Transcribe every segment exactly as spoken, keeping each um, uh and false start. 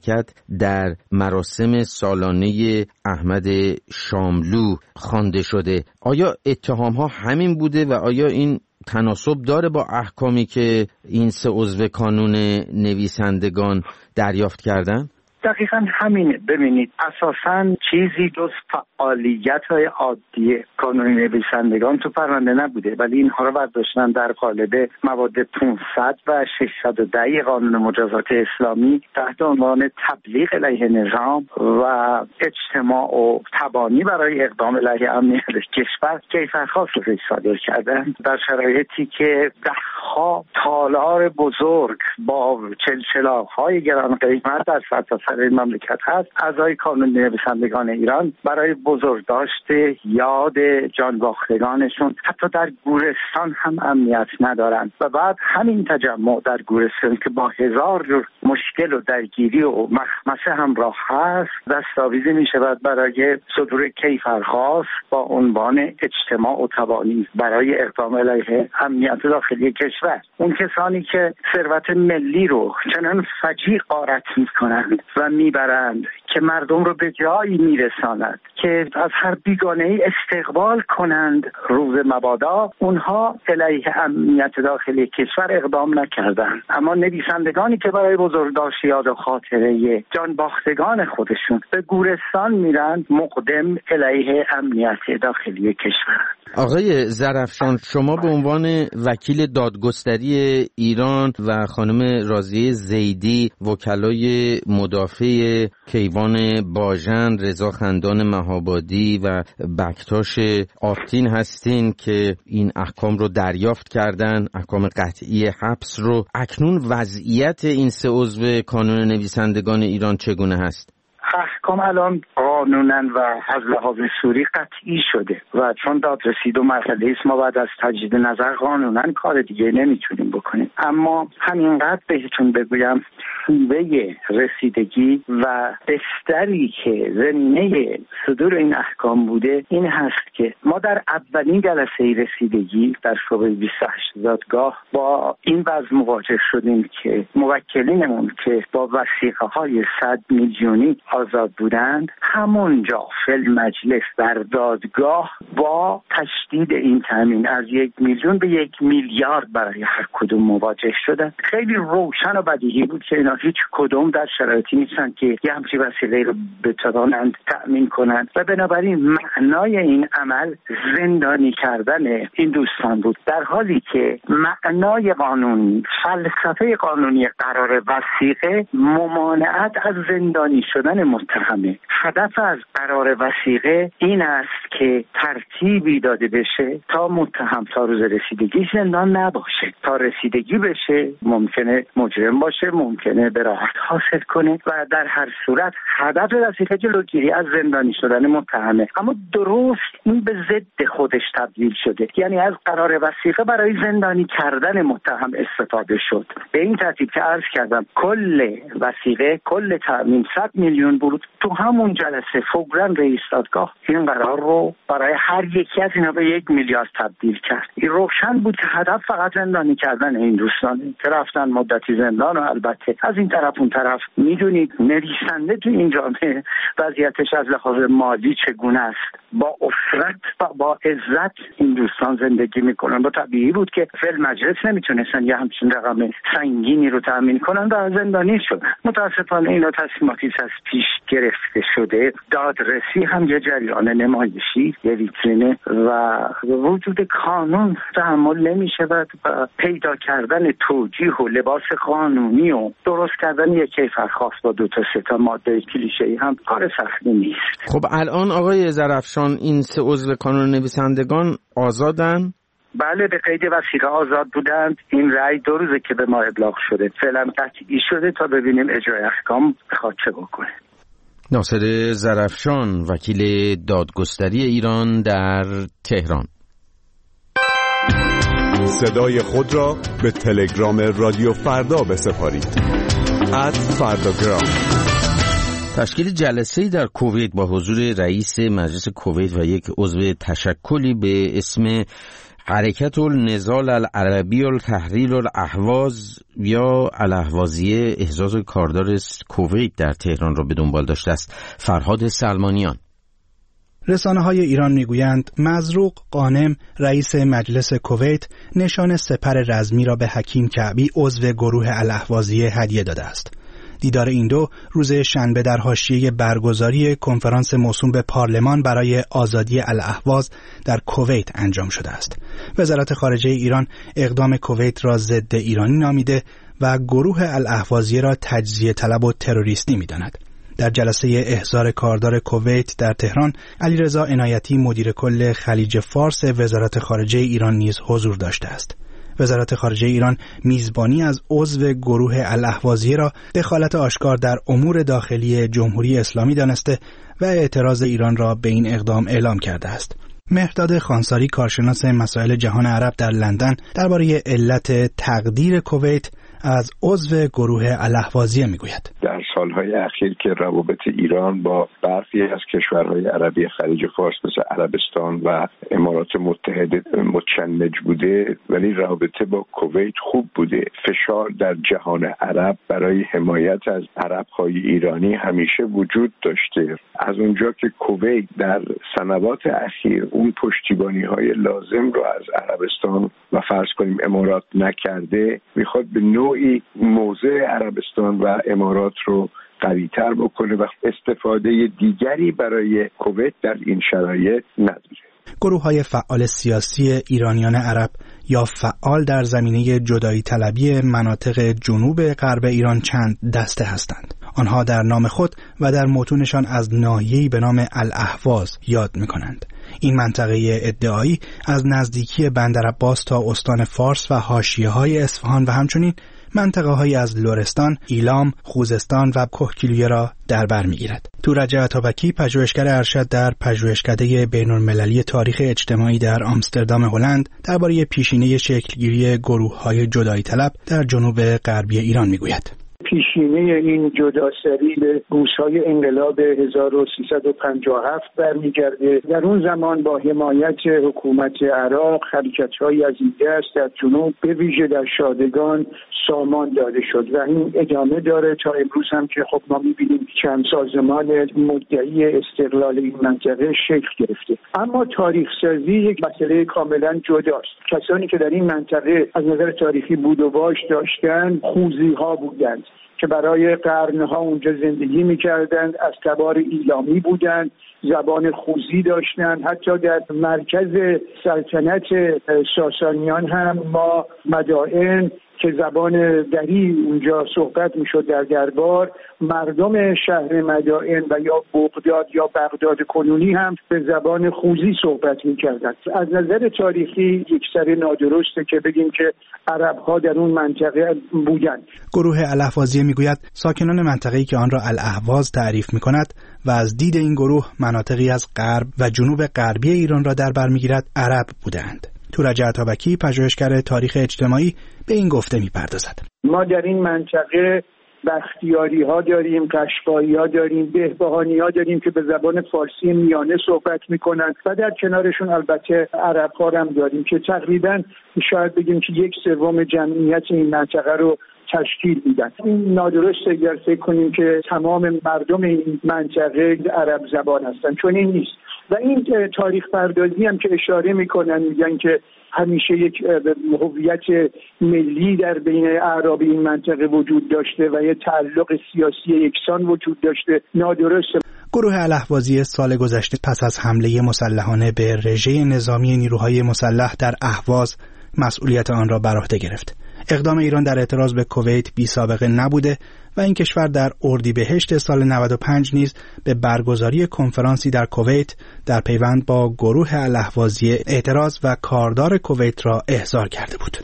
شرکت در مراسم سالانه احمد شاملو خوانده شده. آیا اتهام ها همین بوده و آیا این تناسب داره با احکامی که این سه عضو کانون نویسندگان دریافت کردن؟ دقیقاً همینه. ببینید اساساً چیزی جز فعالیت‌های عادی کانون نویسندگان تو پرونده نبوده، ولی اینها رو برداشتن در قالب مواد پانصد و ششصد و ده قانون مجازات اسلامی تحت عنوان تبلیغ علیه نظام و اجتماع و تبانی برای اقدام علیه امنیت کشور کیفرخواست رو صادر کردن در شرایطی که ده‌ها تالار بزرگ با چلچلاق‌های گران قیمت در سرتاسر این مملکت هست. اعضای کانون نویسندگان ایران برای بزرگداشت یاد جانباختگانشون حتی در گورستان هم امنیت ندارند و بعد همین تجمع در گورستان که با هزار جور مشکل و درگیری و مخمسه همراه هست دستاویزی می شود برای صدور کیفرخواست با عنوان اجتماع و تبانی برای اقدام علیه امنیت داخلی کشور. اون کسانی که ثروت ملی رو چنان فجیع غارت می کنند و میبرند که مردم رو به جایی میرساند که از هر بیگانه‌ای استقبال کنند روز مبادا، اونها علیه امنیت داخلی کشور اقدام نکردند. اما نویسندگانی که برای بزرگداشت یاد و خاطره جانباختگان خودشون به گورستان میرند مقدم علیه امنیت داخلی کشور. آقای ظرفشان، شما به عنوان وکیل دادگستری ایران و خانم راضیه زیدی وکلای مدافع کیوان باژن، رضا خندان مهابادی و بکتاش آفتین هستین که این احکام رو دریافت کردن، احکام قطعی حبس رو. اکنون وضعیت این سه عضو کانون نویسندگان ایران چگونه هست؟ احکام الان قانوناً و از لحاظ سوری قطعی شده و چون دادرسی دو مرحله است ما بعد از تجدید نظر قانوناً کار دیگه نمیتونیم بکنیم. اما همینقدر بهتون بگویم شیوه رسیدگی و بستری که زمینه صدور این احکام بوده این هست که ما در اولین جلسه رسیدگی در شعبه بیست و هشت دادگاه با این وضع مواجه شدیم که موکلینمون که با وثیقه های صد میلیونی آزاد بودند همونجا فل مجلس در دادگاه با تشدید این تامین از یک میلیون به یک میلیارد برای هر کدوم مواجه شدند. خیلی روشن و بدیهی بود که اینا هیچ کدوم در شرایطی نیستن که یه همچین وسیله رو بتوانند تأمین کنند و بنابراین معنای این عمل زندانی کردن این دوستان بود، در حالی که معنای قانونی، فلسفه قانونی قرار وثیقه ممانعت از زندانی شدن متهمه. هدف از قرار وثیقه این است که ترتیبی داده بشه تا متهم تا روز رسیدگی زندان نباشه، تا رسیدگی بشه ممکنه مجرم باشه، ممکنه براحت حاصل کنه و در هر صورت هدف وثیقه جلوگیری از زندانی شدن متهمه. اما درست این به ضد خودش تبدیل شده، یعنی از قرار وثیقه برای زندانی کردن متهم استفاده شد. به این ترتیب که عرض کردم کل وثیقه، کل تأمین صد میلیون بود. تو همون جلسه فوراً رئیس دادگاه این قرار رو برای هر یکی از اینا به یک میلیارد تبدیل کرد. این روشن بود که هدف فقط زندانی کردن این دوستان که رفتن مدتی زندان. و البته از این طرف اون طرف میدونید نویسنده تو این جامعه وضعیتش از لحاظ مالی چگونه است. با افرت و با عزت این دوستان زندگی میکنن. با طبیعی بود که فعل مجلس نمیتونستن یه همچین رقم سنگینی رو تأمین کنن و زندانی شدن. متاسفانه اینا تصمیماتی از پیش گرفته شده. دادرسی هم یه جریان نمایشی، یه ویترینه و وجود کانون تحمل نمیشود و پیدا کردن توجیه و لباس قانونی و درست کردن یک کیفرخواست با دو تا سه تا ماده کلیشه‌ای هم کار سختی نیست. خب الان آقای ظرفشان این سه عضو کانون نویسندگان آزادن؟ بله، به قید وثیقه آزاد بودند. این رأی دو روزه که به ما ابلاغ شده، فعلا قطعی شده تا ببینیم اجرای احکام بخواد چه بکنه. ناصر ظرفشان، وکیل دادگستری ایران در تهران. صدای خود را به تلگرام رادیو فردا بسپارید. ات فرداگرام. تشکیل جلسه‌ای در کویت با حضور رئیس مجلس کویت و یک عضو تشکلی به اسم حرکت النضال العربی التحریر الاهواز یا الاهوازیه احزاز کاردار کویت در تهران را به دنبال داشته است. فرهاد سلمانیان. رسانه‌های ایران میگویند مزروق قانم رئیس مجلس کویت نشان سپر رزمی را به حکیم کعبی عضو گروه الاهوازیه هدیه داده است. دیدار این دو روز شنبه در حاشیه برگزاری کنفرانس موسوم به پارلمان برای آزادی الاهواز در کویت انجام شده است. وزارت خارجه ایران اقدام کویت را ضد ایرانی نامیده و گروه الاهوازیه را تجزیه طلب و تروریستی می‌داند. در جلسه احضار کاردار کویت در تهران، علیرضا عنایتی مدیر کل خلیج فارس وزارت خارجه ایران نیز حضور داشته است. وزارت خارجه ایران میزبانی از عضو گروه الاهوازیه را دخالت آشکار در امور داخلی جمهوری اسلامی دانسته و اعتراض ایران را به این اقدام اعلام کرده است. مهرداد خانساری کارشناس مسائل جهان عرب در لندن درباره علت تقدیر کویت از عضو گروه الاهوازیه میگوید. در سالهای اخیر که روابط ایران با برخی از کشورهای عربی خلیج فارس مثل عربستان و امارات متحده متشنج بوده، ولی رابطه با کویت خوب بوده. فشار در جهان عرب برای حمایت از عربهای ایرانی همیشه وجود داشته. از اونجا که کویت در سنوات اخیر اون پشتیبانی‌های لازم رو از عربستان و فرض کنیم امارات نکرده، میخواد به نوعی موضع عربستان و امارات رو قوی‌تر بکنه و استفاده دیگری برای کویت در این شرایط نداره. گروه‌های فعال سیاسی ایرانیان عرب یا فعال در زمینه جدایی طلبی مناطق جنوب غرب ایران چند دسته هستند. آنها در نام خود و در متونشان از ناحیه‌ای به نام الاهواز یاد می‌کنند. این منطقه ادعایی از نزدیکی بندرعباس تا استان فارس و حاشیه‌های اصفهان و همچنین منطقه‌هایی از لرستان، ایلام، خوزستان و کهگیلویه را در بر می‌گیرد. تورج عطابکی پژوهشگر ارشد در پژوهشکده بین‌المللی تاریخ اجتماعی در آمستردام هلند درباره پیشینه شکلگیری گروه‌های جدایی طلب در جنوب غربی ایران می‌گوید. پیشینه این جداسری به روزهای انقلاب هزار و سیصد و پنجاه و هفت برمیگرده. در اون زمان با حمایت حکومت عراق حرکت‌های از این دست در جنوب به ویژه در شادگان سامان داده شد و این ادامه داره تا امروز هم که خب ما می‌بینیم چند سازمان مدعی استقلال این منطقه شکل گرفته. اما تاریخ سازی یک مسئله کاملا جداست. کسانی که در این منطقه از نظر تاریخی بود و باش داشتن خوزی‌ها بودند که برای قرنها اونجا زندگی می‌کردند، از تبار ایلامی بودند، زبان خوزی داشتند. حتی در مرکز سلطنت ساسانیان هم ما مدائن که زبان دری اونجا صحبت میشد در دربار، مردم شهر مدائن و یا بغداد یا بغداد کنونی هم به زبان خوزی صحبت میکردند. از نظر تاریخی یک سر نادرسته که بگیم که عرب‌ها در اون منطقه بودند. گروه الاهوازیه میگوید ساکنان منطقه‌ای که آن را الاهواز تعریف میکند و از دید این گروه مناطقی از غرب و جنوب غربی ایران را در بر میگیرد عرب بودند. تورج عطابکی پژوهشگر تاریخ اجتماعی به این گفته میپردازد. ما در این منطقه بختیاری ها داریم، قشقایی ها داریم، بهبهانی ها داریم که به زبان فارسی میانه صحبت میکنند و در کنارشون البته عرب ها هم داریم که تقریبا شاید بگیم که یک سوم جمعیت این منطقه رو تشکیل میدن. این نادرسته اگر فکر کنیم که تمام مردم این منطقه عرب زبان هستن، چون این نیست. و این تاریخ پردازی هم که اشاره میکنن، میگن که همیشه یک هویت ملی در بین اعراب این منطقه وجود داشته و یه تعلق سیاسی یکسان وجود داشته، نادرسته. گروه الاهوازیه سال گذشته پس از حمله مسلحانه به رژه نظامی نیروهای مسلح در اهواز مسئولیت آن را بر عهده گرفت. اقدام ایران در اعتراض به کویت بی سابقه نبوده و این کشور در اردیبهشت سال نود و پنج نیز به برگزاری کنفرانسی در کویت در پیوند با گروه الاهوازیه اعتراض و کاردار کویت را احضار کرده بود.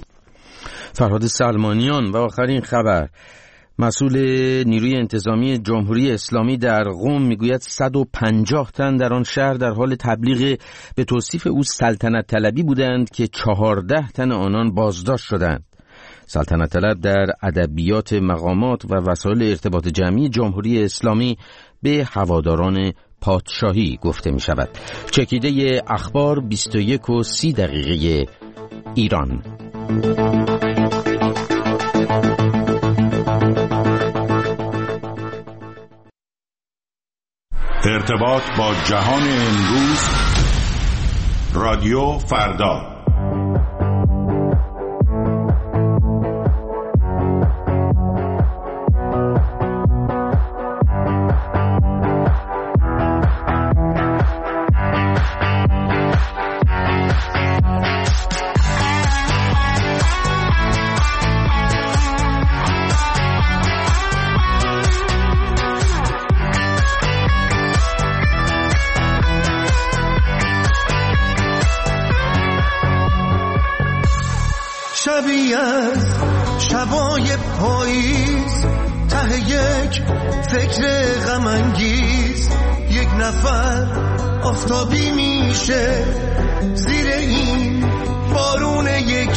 فرهاد سلمانیان. و آخرین خبر، مسئول نیروی انتظامی جمهوری اسلامی در قم میگوید صد و پنجاه تن در آن شهر در حال تبلیغ به توصیف او سلطنت طلبی بودند که چهارده تن آنان بازداشت شدند. سلطنت طلب در ادبیات مقامات و وسایل ارتباط جمعی جمهوری اسلامی به هواداران پادشاهی گفته می شود. چکیده اخبار بیست و یک و سی دقیقه ایران. ارتباط با جهان امروز، رادیو فردا. شبیه از شبای پاییز، ته یک فکر غم انگیز، یک نفر آفتابی میشه زیر این بارون یک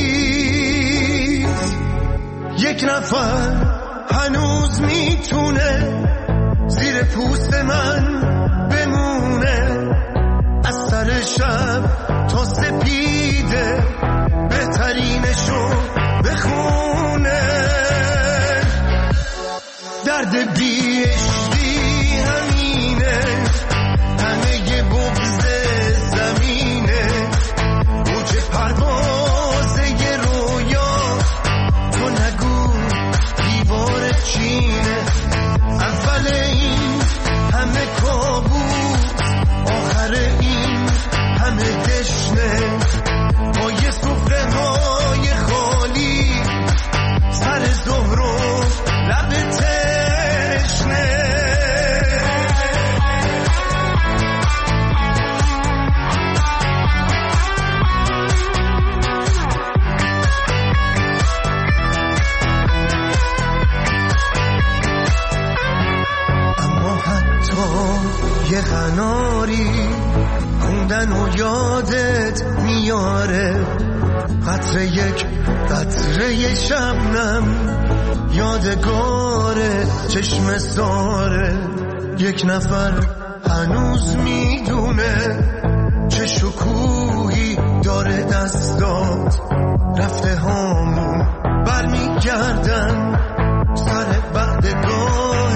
ریز، یک نفر هنوز میتونه زیر پوست من بمونه، از سر شب تا سپیده بهترینشو بخونه. درد بی عشقی همینه، همه ی بغض زمینه، موج پروازه ی رویا، تو نگو دیوار چینه. اول این همه کابوس، آخر این همه دشنه، با یه سفره های خالی، سر ظهر و لب تشنه. اما حتی یه قناری خوندن و یادت میاره، قطره یک قطره شبنم یادگاره، چشم ساره. یک نفر هنوز میدونه چه شکوهی داره دستات، رفته هامون برمیگردن سر بعدگاه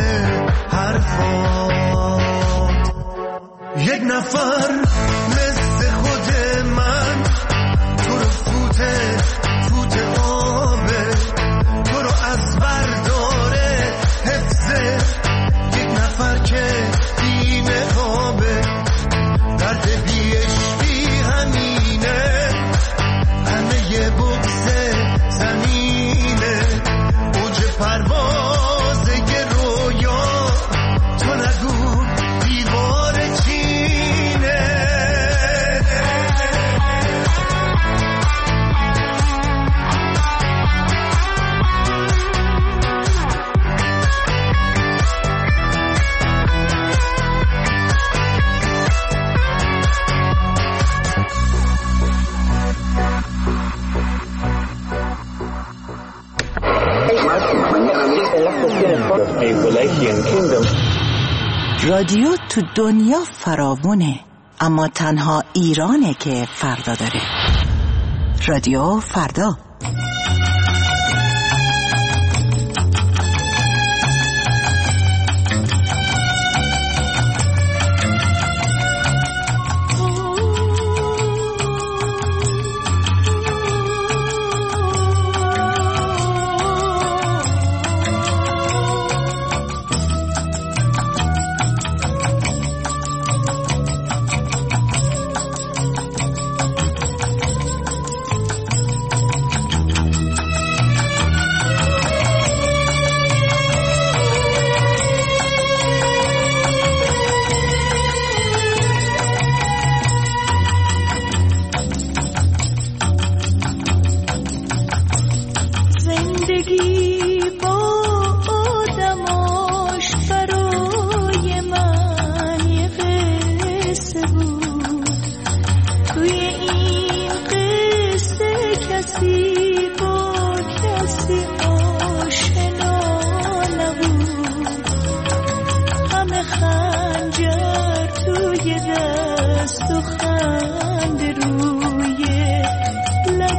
حرفات. یک نفر مثل خود من تو رو فوته فوت آبه، تو رو از برداره حفظه، یک نفر که بیمه خوابه. درد بی عشقی همینه، همه ی بغض زمینه، اوج پروازه ی رویا، تو نگو دیوار چینه. رادیو تو دنیا فراوونه، اما تنها ایرانه که فردا داره. رادیو فردا. دست و خنده روی لب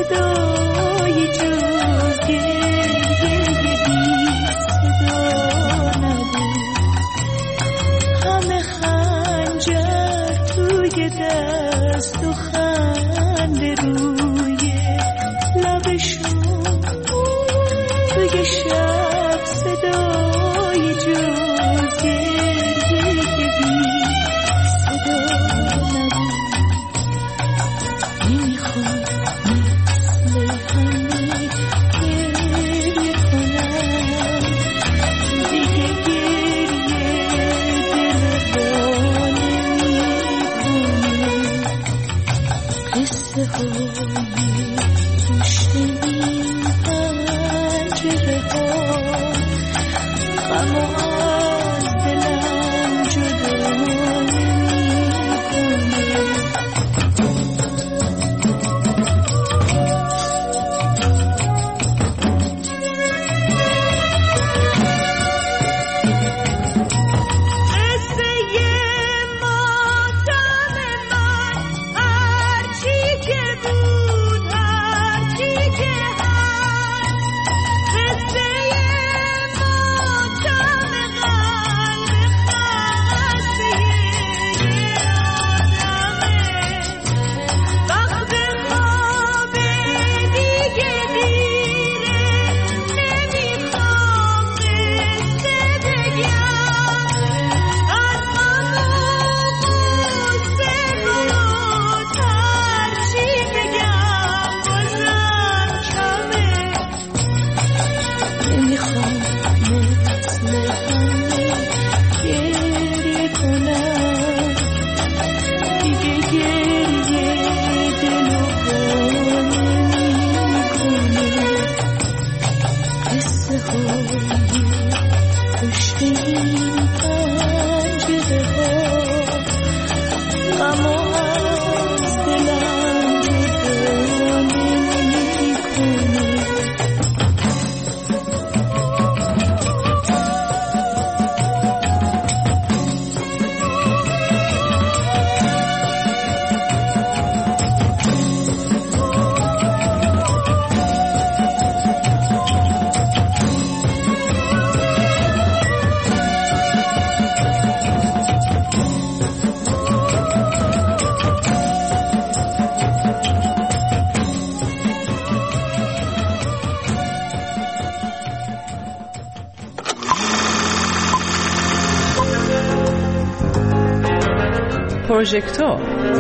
صدای جز گریه بی صدا نبود. همه خنجر توی دست و خنده روی لبشون، توی شب صدای جز گریه بی صدا نبود. نمیخوام مثل همه گریه کنم، دیگه گریه دل را نمیکنه. قصه های پشت این پنجره ها غم و از دلم جدا نمیکنه. پروژکتور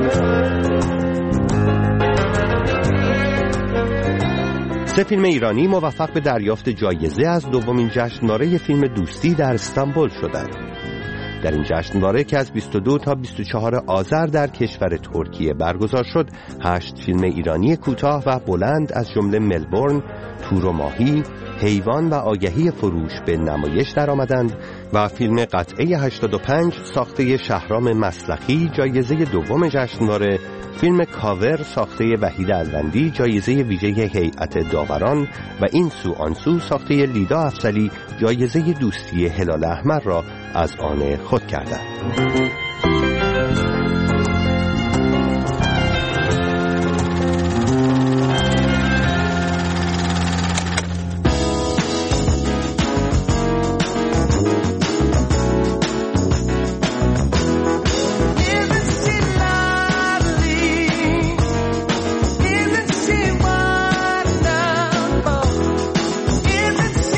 سه فیلم ایرانی موفق به دریافت جایزه از دومین جشنواره فیلم دوستی در استانبول شدند. در این جشنواره که از بیست و دو تا بیست و چهار آذر در کشور ترکیه برگزار شد، هشت فیلم ایرانی کوتاه و بلند از جمله ملبورن، تور و ماهی، حیوان و آگهی فروش به نمایش درآمدند و فیلم قطعه هشتاد و پنج ساخته شهرام مسلخی جایزه دوم جشنواره، فیلم کاور ساخته وحید الوندی جایزه ویژه هیئت داوران و این سو آن سو ساخته لیدا افضلی جایزه دوستی هلال احمر را از آن خود کردند.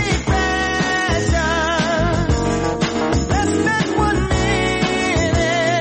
Let's make one minute.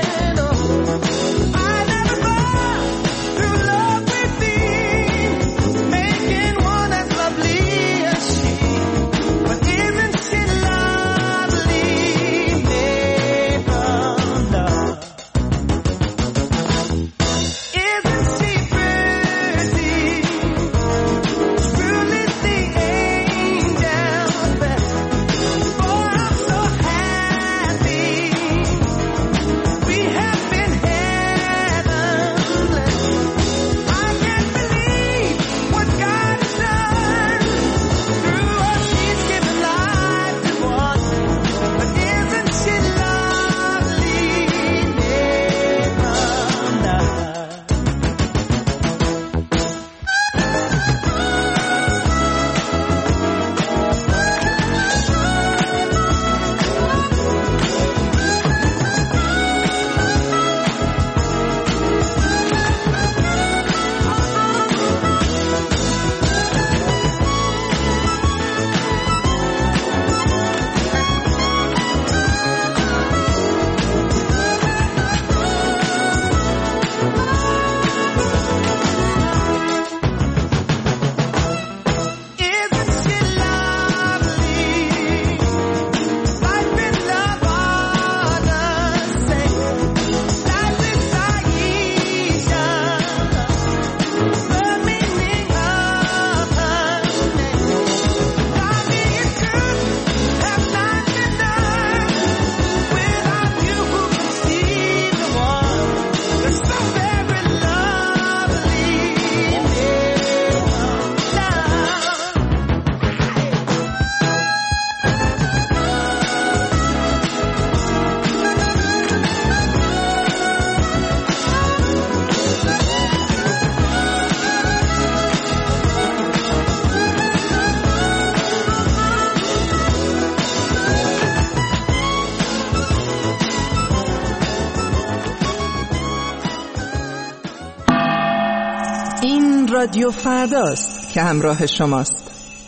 رادیو فرداست که همراه شماست.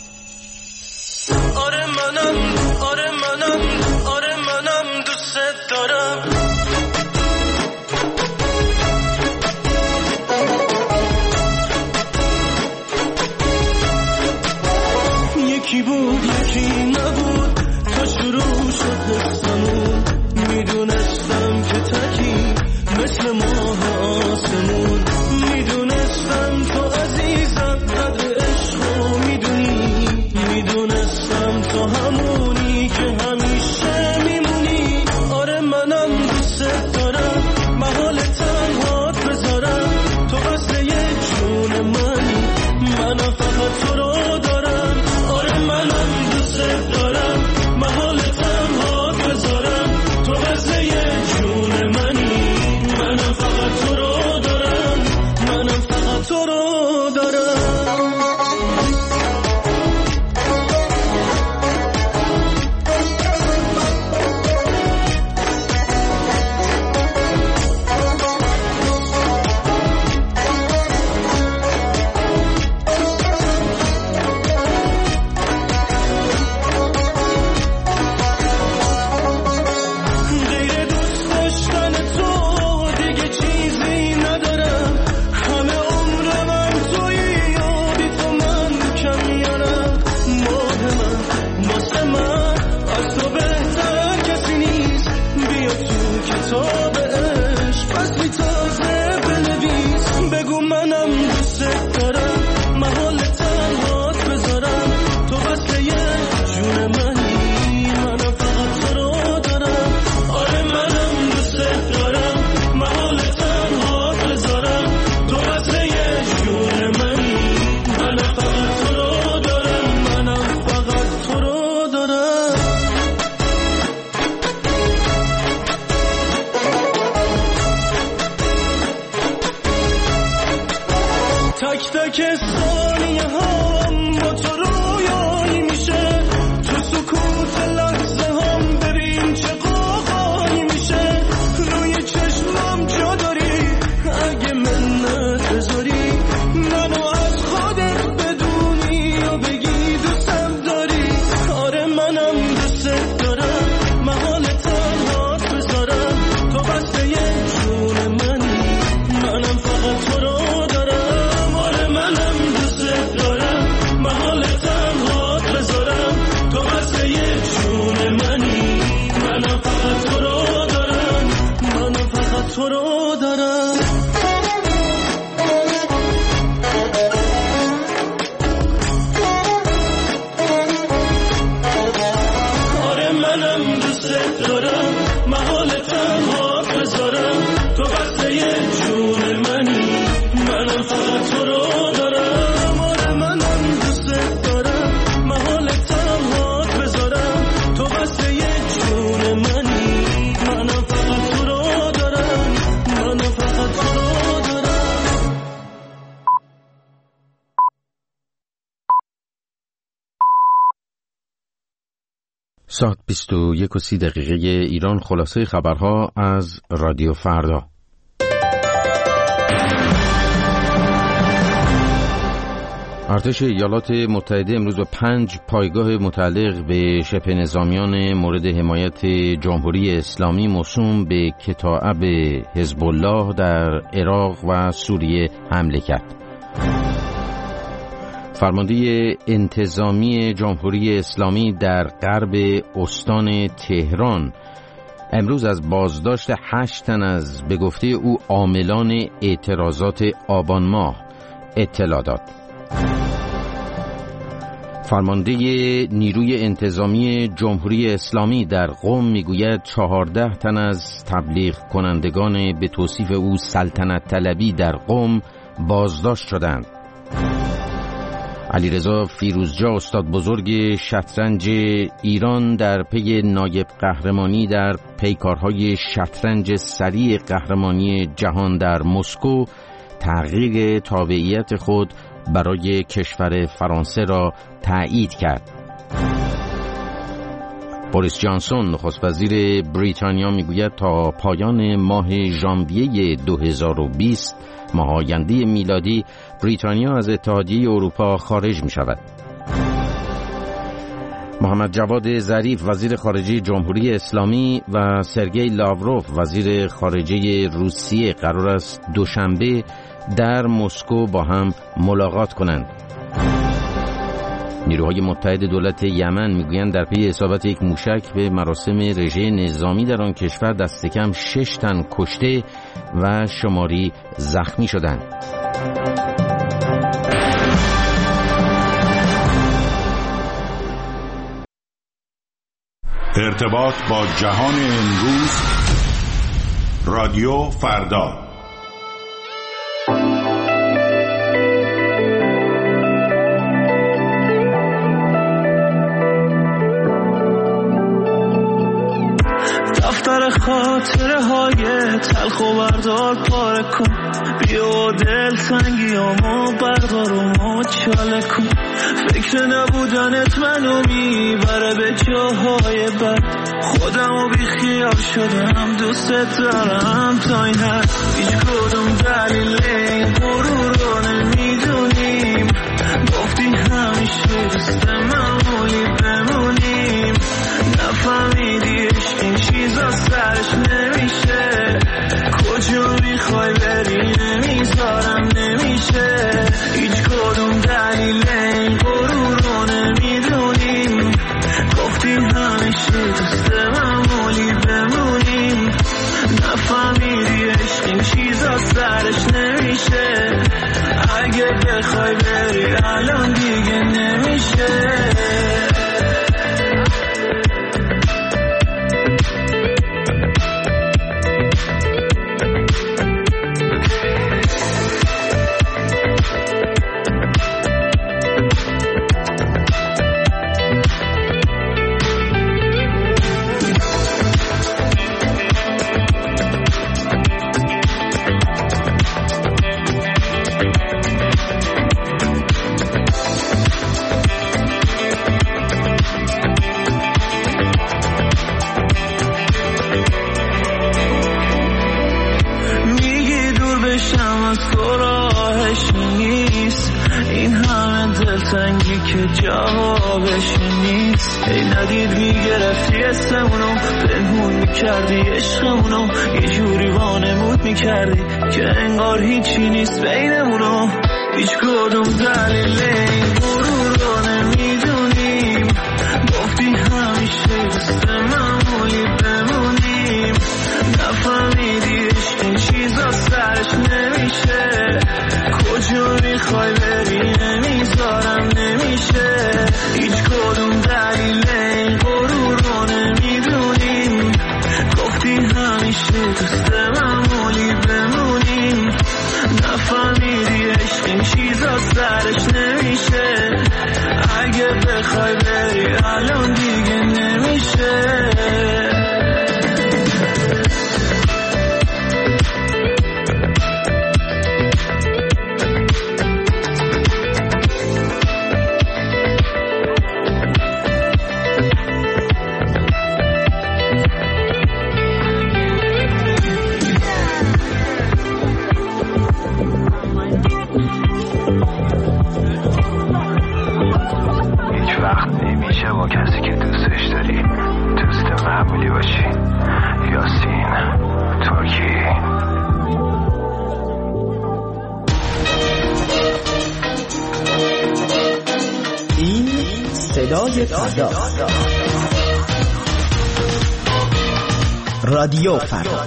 آره منم، آره منم، آره منم دوست دارم. یکی بود یکی نبود تا شروع شد قصه‌مون. میدونستم که تکی مثل ماه آسمون. میدونستم تو عزیزم قدر عشقو میدونی. میدونستم تو همونی که همیشه میمونی. آره منم دوست دارم محال تنهات بذارم. تو قصد یه جون منی، منم فقط تو رو دارم. آره منم دوست دارم محال تنهات بذارم. تو قصد یه جون منی، منم فقط تو رو دارم. منم فقط تو رو دارم. ساعت بیست و یک و سی دقیقه ایران. خلاصه خبرها از رادیو فردا. ارتش ایالات متحده امروز به پنج پایگاه متعلق به شبه نظامیان مورد حمایت جمهوری اسلامی موسوم به کتائب حزب الله در عراق و سوریه حمله کرد. فرمانده انتظامی جمهوری اسلامی در غرب استان تهران امروز از بازداشت هشت تن از به گفته او عاملان اعتراضات آبان ماه اطلاع داد. فرمانده نیروی انتظامی جمهوری اسلامی در قم میگوید چهارده تن از تبلیغ کنندگان به توصیف او سلطنت طلبی در قم بازداشت شدند. علیرضا فیروزجا استاد بزرگ شطرنج ایران در پی نایب قهرمانی در پیکارهای شطرنج سریع قهرمانی جهان در مسکو تغییر تابعیت خود برای کشور فرانسه را تایید کرد. بوریس جانسون نخست وزیر بریتانیا میگوید تا پایان ماه ژانویه دو هزار و بیست ماه آینده میلادی بریتانیا از اتحادیه اروپا خارج می شود. محمد جواد ظریف وزیر خارجه جمهوری اسلامی و سرگئی لاوروف وزیر خارجه روسیه قرار است دوشنبه در مسکو با هم ملاقات کنند. نیروهای متحد دولت یمن میگویند در پی اصابت یک موشک به مراسم رژه نظامی در آن کشور دست کم شش تن کشته و شماری زخمی شدند. ارتباط با جهان امروز، رادیو فردا. دفتر خاطره های تلخ و بردار پاره کن، بیا دل تنگیامو بردار و مچاله کن. فکر نبودنت منو میبره به جاهای بد، خودمو بی خیال شدم دوستت دارم تا این حد. هیچ کدوم دلیل این غرور رو نمیدونیم، گفتی همیشه دوست معمولی بمونیم. نفهمیدی عشق این چیزا سرش نمیشه، کجا میخوای بری نمیذارم نمیشه. هیچ کدوم دلیل این غرور رو نمیدونیم، گفتی همیشه دوست معمولی بمونیم. نفهمیدی عشق این چیزا سرش نمیشه، اگه بخوای بری الان دیگه نمیشه. جوابش نیست. ای ندید میگرفتی اسمونو، پنهون میکردی عشقمونو، یه جوری وانمود میکردی که انگار هیچی نیست بینمونو. هیچ کدوم دلیل این غرور رو نمیدونیم، گفتی همیشه دوست معمولی بمونیم. نفهمیدی عشق این چیزا سرش نمیشه، کجا میخوای بری نمیذارم نمیشه. هیچ کدوم دلیل این غرور رو نمیدونیم، گفتی همیشه دوست معمولی بمونیم. نفهمیدی عشق این چیزا سرش نمیشه، اگه بخوای بری الان دیگه نمیشه. فردا. رادیو فردا.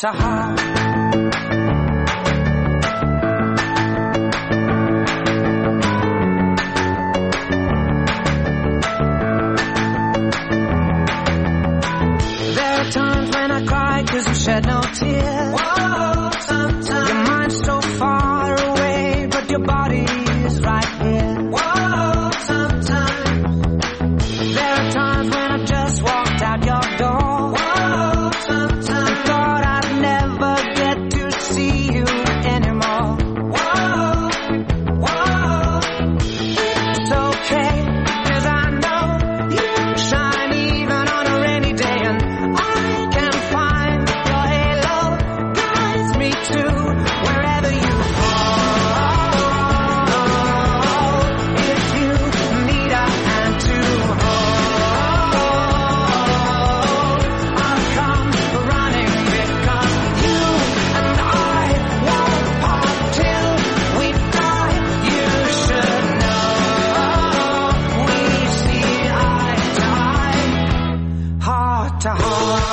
to heart. There are times when I cry 'cause you shed no tears. Whoa, sometimes your mind's so far away, but your body is right here. Whoa, sometimes there are times when I just walked out your door. Whoa, sometimes I thought I'd never get to see you anymore. Whoa, whoa, it's okay, 'cause I know you shine even on a rainy day, and I can find your halo guides me to wherever you fall. If you need a hand to hold, I'll come running, because you and I won't part till we die. You should know we see eye to eye, heart to heart.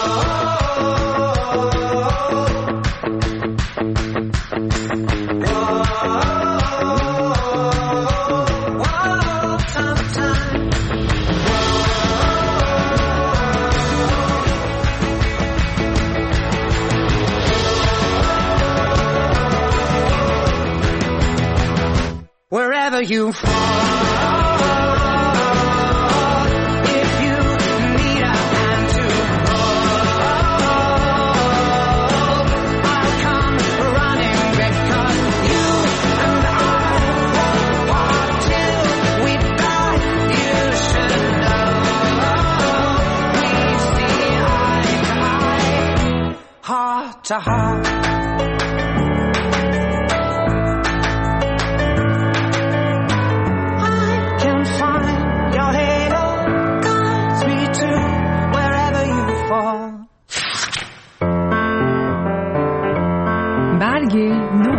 Wherever you fall, if you need a hand to hold, I'll come running, because you and I won't part till we die. You should know we see eye to eye, heart to heart. Can find your halo guides me to wherever you fall. برگ نو.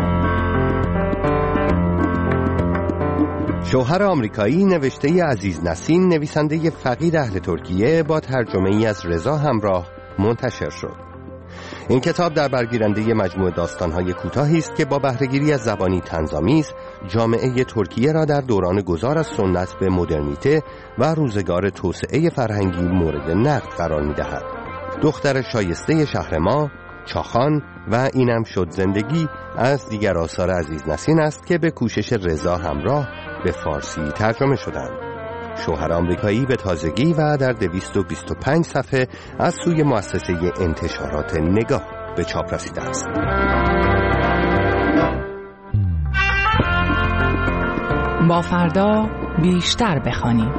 شوهر آمریکایی نوشته عزیز نسیم، نویسنده فقید اهل ترکیه، با ترجمه ای از رضا همراه منتشر شد. این کتاب در برگیرنده مجموعه داستان‌های کوتاهی است که با بهره‌گیری از زبانی طنزآمیز جامعه ترکیه را در دوران گذار از سنت به مدرنیته و روزگار توسعه فرهنگی مورد نقد قرار می‌دهد. دختر شایسته شهر ما، چاخان و اینم شد زندگی از دیگر آثار عزیز نسیم است که به کوشش رضا همراه به فارسی ترجمه شدند. شوهر آمریکایی به تازگی و در دویست و بیست و پنج صفحه از سوی مؤسسه انتشارات نگاه به چاپ رسیده است. با فردا بیشتر بخوانیم.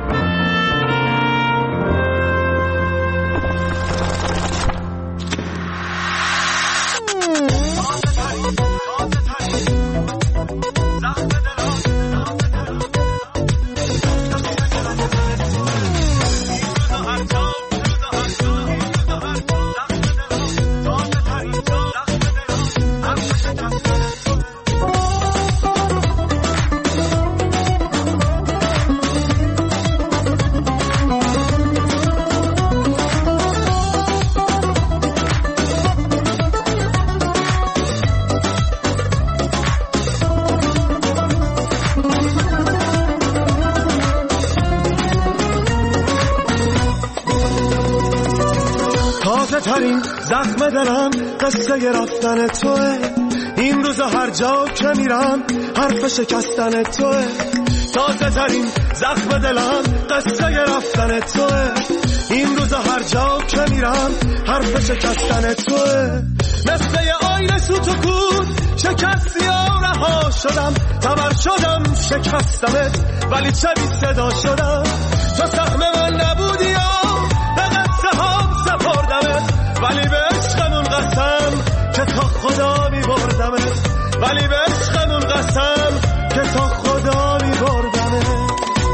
ترین زخم دلم قصه رفتن توه، این روزا هر جا که میرم حرف شکستن توه. تازه ترین زخم دلم قصه رفتن توه، این روزا هر جا که میرم حرف شکستن توه. مثل آینه سوت و کود شکستی و رها شدم، تبر شدم شکستمت ولی چه بی صدا شدم. تو سهم من نبودی یا به قصه هم سپردمت، ولی به عشقمون قسم که تا خدا می بردمت، ولی به عشقمون قسم که تا خدا می بردمت.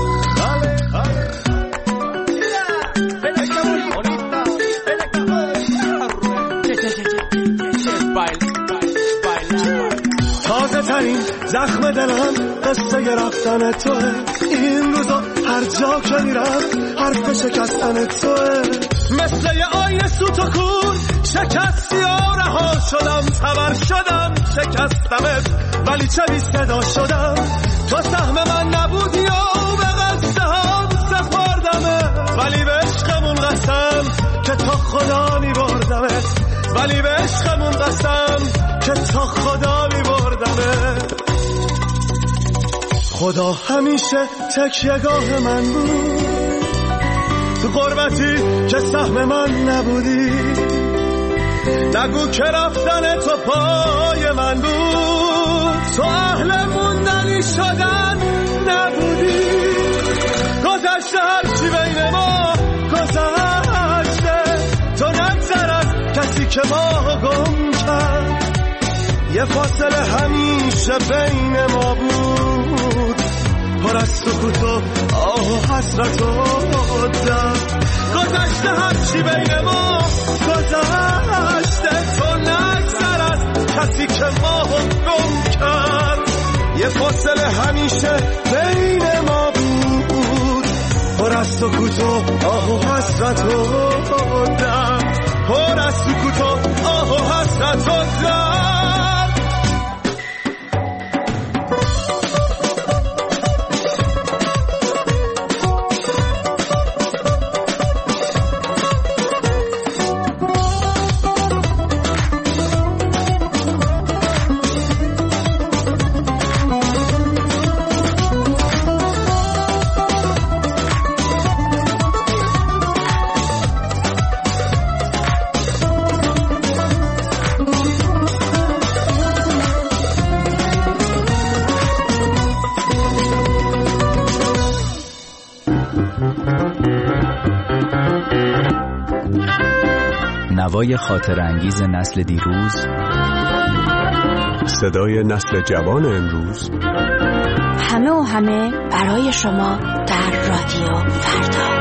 تازه ترین زخم دلم قصه رفتن توه، این روزا هر جا که میرم حرف شکستن توه. مثل یه آینه سوت و کور شکستی و رها شدم، تبر شدم شکستمت، ولی چه بی صدا شدم. تو سهم من نبودی و به قصد هم سپردمت، ولی به عشقمون قسم که تا خدا می بردمت، ولی به عشقمون قسم که تا خدا می بردمت. خدا همیشه تکیه‌گاه من بود، تو غربتی که سهم من نبودی. نگو که رفتن تو پای من بود، تو اهل موندنی شدن نبودی. گذشته هرچی بین ما گذشته، تو نگذر از کسی که ما گم کرد. یه فاصله همیشه بین ما بود، پر از سکوت و آه و حسرت و درد. گذشته هرچی بین ما گذشته، تو نگذر از کسی که ما گم کرد. یه فاصله همیشه بین ما بود، پر از سکوت و آه و حسرت و درد، پر از سکوت و آه و حسرت و درد. نوای خاطر انگیز نسل دیروز، صدای نسل جوان امروز، همه و همه برای شما در رادیو فردا.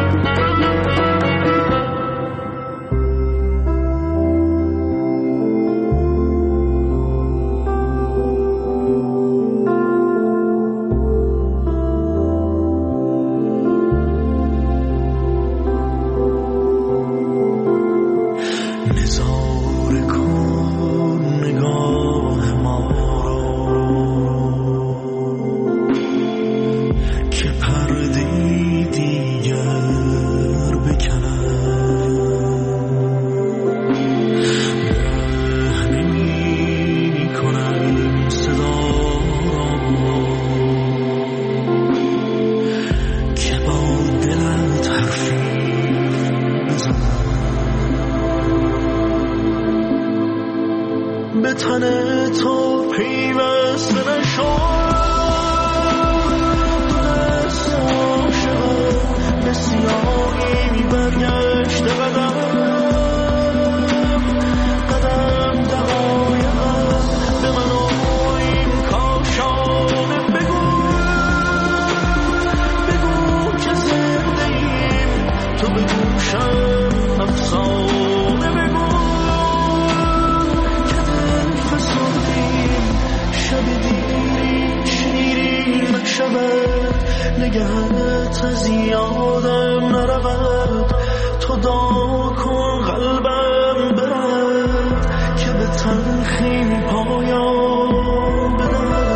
نگهت از یادم نرود، تو دعا کن قلبم برد که به تلخی پایان بدهد.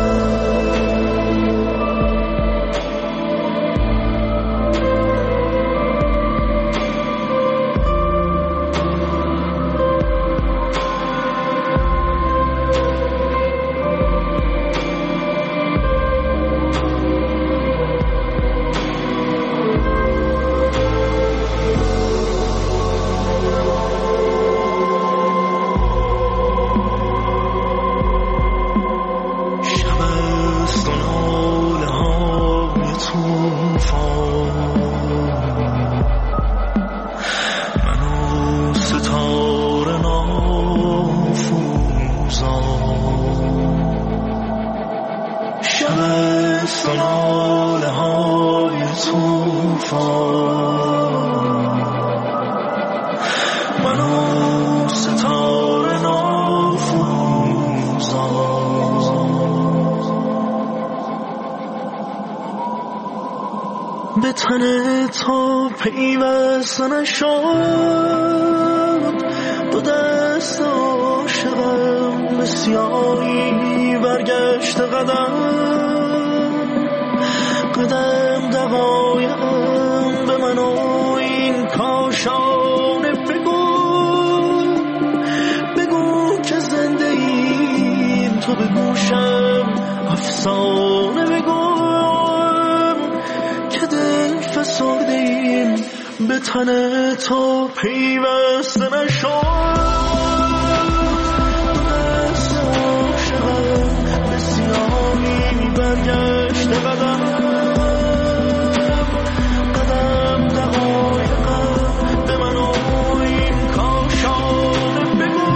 به به تن تو پیوسته نشد، دو دست عاشقم به سیاهی برگشت قدم قدم دقایقم به من و این کاشانه بگو بگو که زنده این تو به گوشم افسانه بگو که دل فسرده این به تن تو پیوسته نشد. دست عاشقم به سیاهی برگشت قدم قدم دقایقم به من و این کاشانه بگو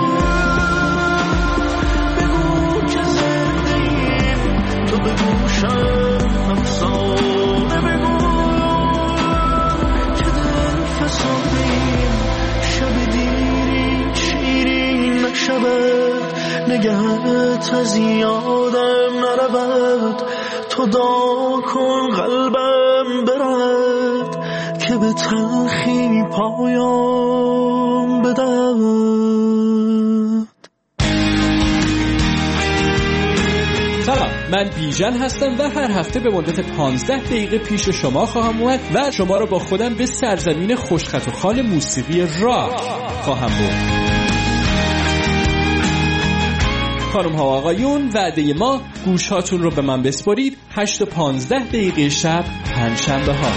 بگو که زنده ایم تو به گوشم افسانه بگو که دل فسرده ایم شب دیری شیرین نشود نگهت از یادم نرود تو دعا کن قلبم برد که به تلخی پایان بدهد. سلام، من بیژن هستم و هر هفته به مدت پانزده دقیقه پیش شما خواهم اومد و شما رو با خودم به سرزمین خوشخط و خال موسیقی راک خواهم برد. خانم ها و آقایون، وعده ما گوش هاتون رو به من بسپارید هشت و پانزده دقیقه شب پنجشنبه ها.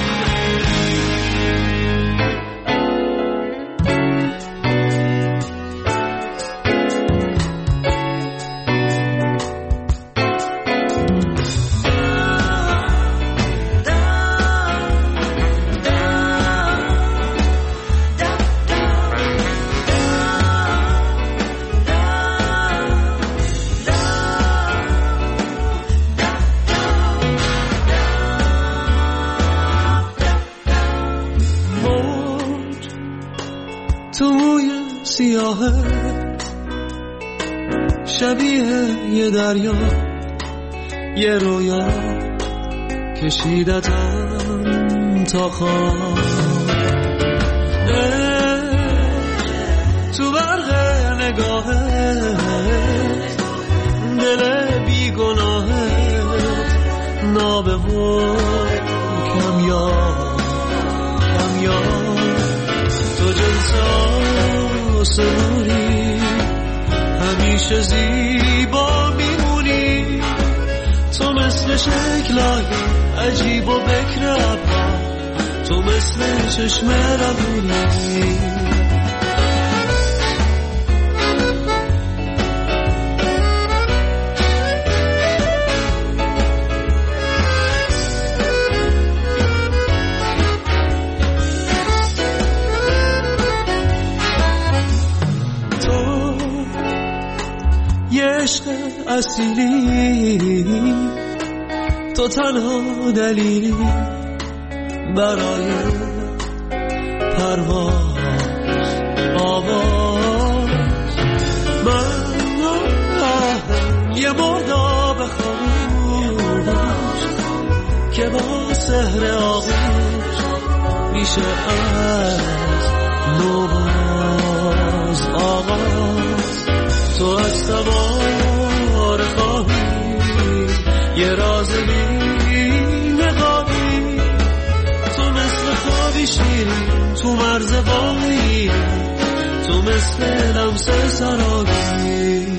شبیه یه دریا یه رویا کشیدتم تا خواب تو برق نگاهت دل بیگناهت نابه و کمیاب کمیاب تو جنس آسمونی همیشه زیبا میمونی تو مثل شکلای عجیب و بکر ابرا تو مثل چشم روونی اصیلی تو تنها دلیلی برای پرواز آواز من یه مرداب خاموش که با سحر آغوش میشه از نوباز آغاز تو از سوار خواهی یه راز بی نقابی تو مثل خوابی شیرین تو مرز باقی تو مثل لمس سرابی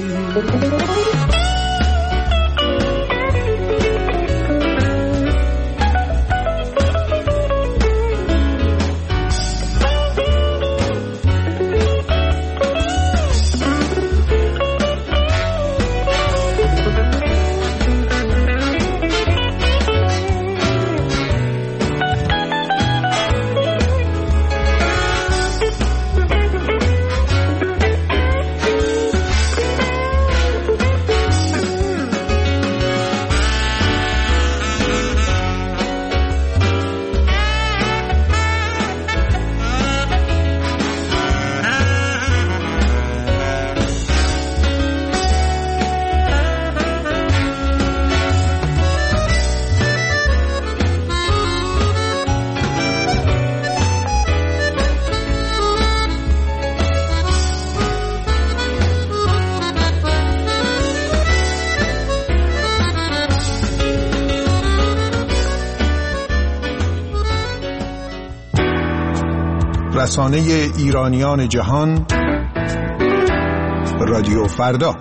رسانه ایرانیان جهان، رادیو فردا.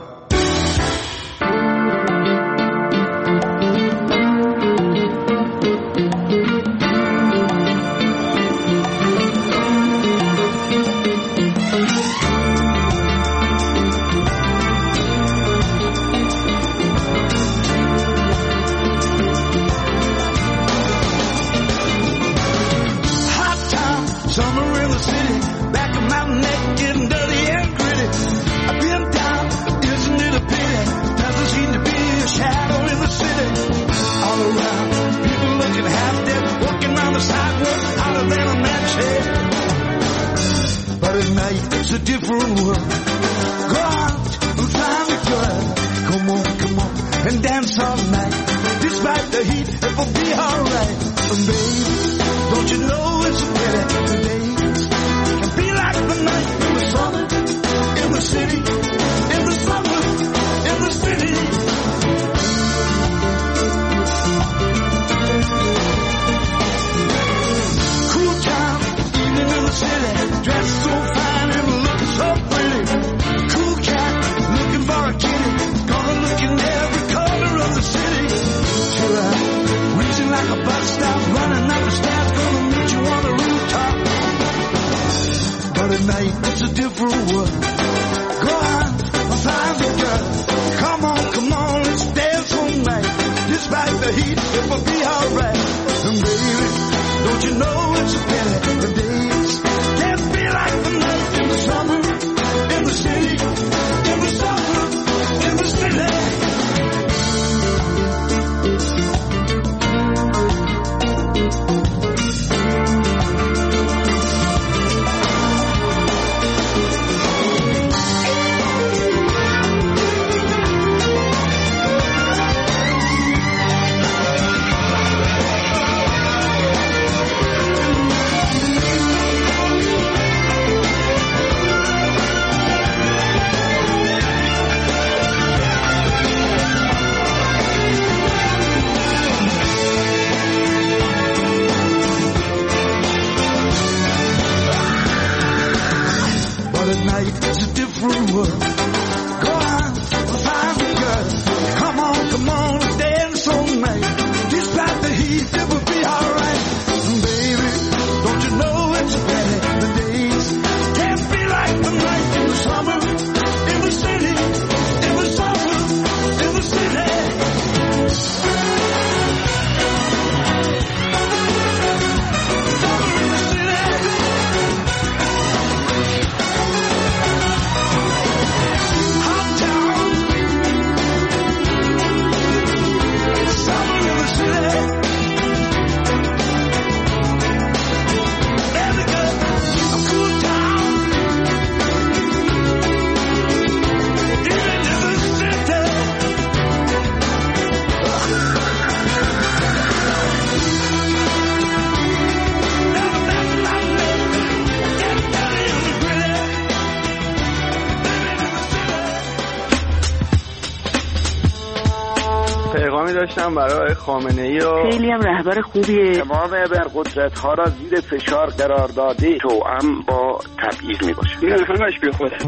داشتم برای خامنه‌ای و خیلی هم رهبر خوبیه. تمام ابرقدرت ها را زیر فشار قرار داده توأم با تبعیض میباشه. این همش بی خوده.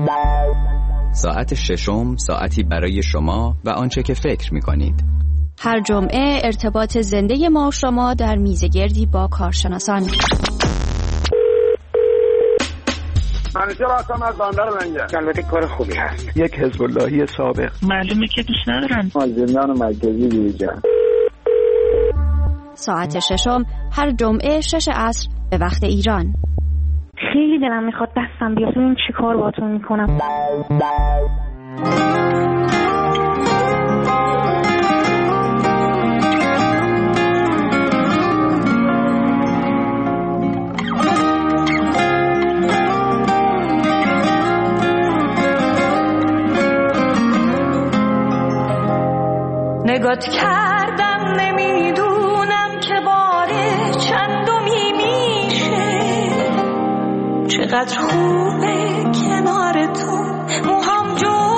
ساعت ششم، ساعتی برای شما و آنچه که فکر میکنید. هر جمعه ارتباط زنده ما و شما در میزگردی با کارشناسان. منیجر هستم از بندر منجر. البته کار خوبی هست. یک حزب اللهی سابق. معلومه که دوست ندارن. زندان مرکزی بیرجان. ساعت ششم هر جمعه شش عصر به وقت ایران. خیلی دلم میخواد دستم بیاد ببین چی کار باهاتون میکنم. نگات کردم نمیدونم که باره چندمی میشه، چقدر خوبه کنار تو موهام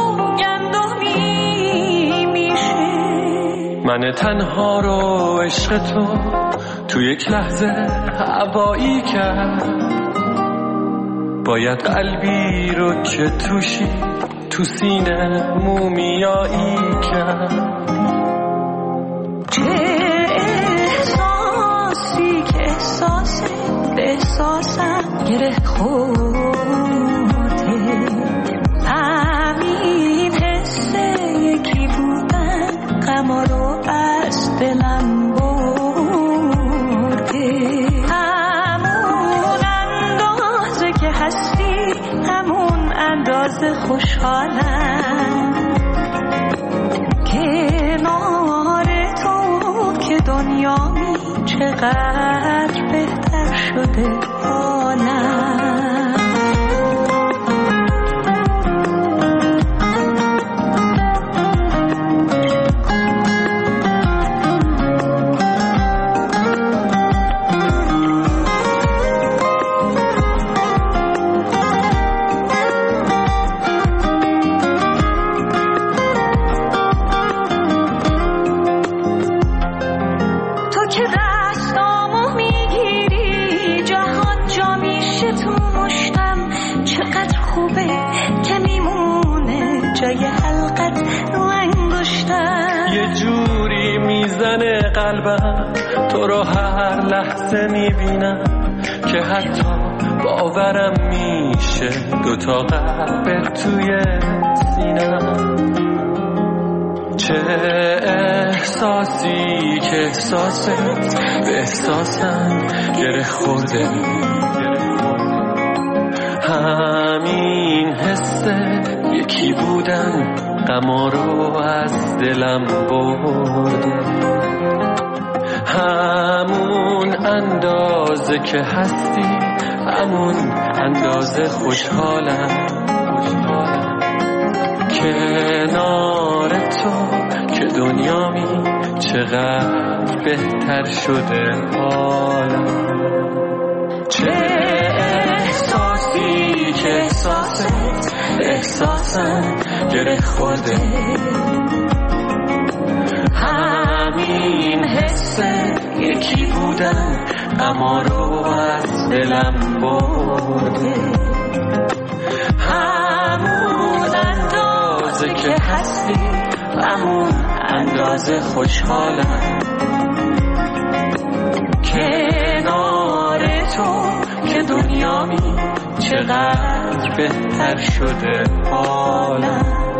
جوگندمی میشه. من تنها رو عشق تو تو یک لحظه هوایی کرد، باید قلبی رو که توشی تو سینه مومیایی کرد. چه احساسی که احساس به احساسم گره خورده، همین حس یکی بودن غما رو از دلم برده. همون اندازه که هستی همون اندازه خوشحالم، کنار تو که دنیامی چقدر بهتر شده حالم. قلبم تو رو هر لحظه میبینم که حتی باورم میشه دوتا قلب توی سینم. چه احساسی که احساست به احساسم گره خورده، همین حسه یکی بودن غما رو از دلم برده. همون اندازه که هستی همون اندازه خوشحالم، کنار تو که دنیامی چقدر بهتر شده حالم. چه احساسی که احساست احساسم گره خورده، همین حسه یکی بودن غما رو از دلم برده. همون اندازه که هستی همون اندازه خوشحالم، کنار تو که دنیامی چقدر بهتر شده حالم.